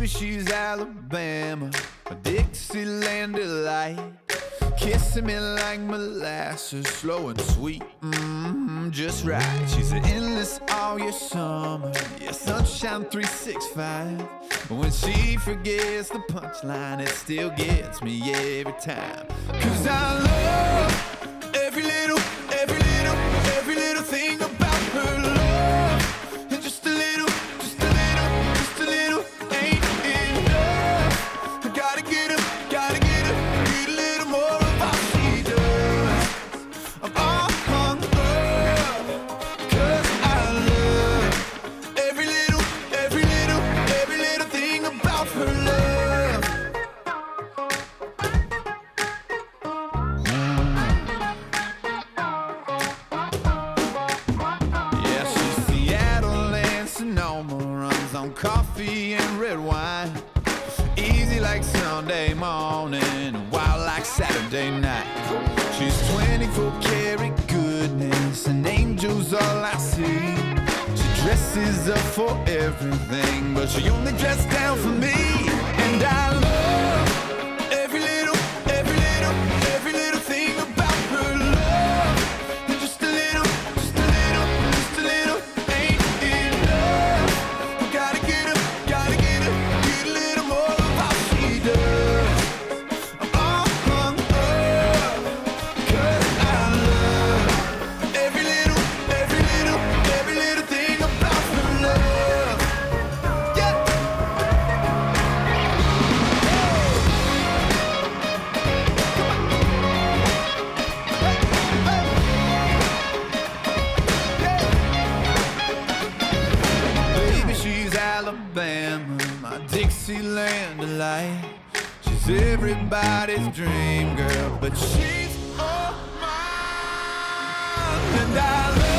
Baby, she's Alabama, a Dixieland delight, kissing me like molasses, slow and sweet, just right. She's an endless all year summer, yeah, sunshine 365. But when she forgets the punchline, it still gets me every time. 'Cause I love every little thing about her love. And just a little ain't enough. I gotta get a little more of how she does. I'm all hung up, 'cause I love every little thing about her love. Yeah, she's Seattle and Sonoma, runs on coffee and red wine. Easy like Sunday morning, wild like Saturday night. She's 24 karat goodness, and angels all I see. She dresses up for everything, but she only dresses down for me. And I love every little thing about her love. And just a little ain't enough. I gotta get a little more of how she does. I'm all hung up, 'cause I love every little thing about her love. Yeah. Baby, she's Alabama, my Dixieland delight. She's everybody's dream girl, but she's all mine. And I love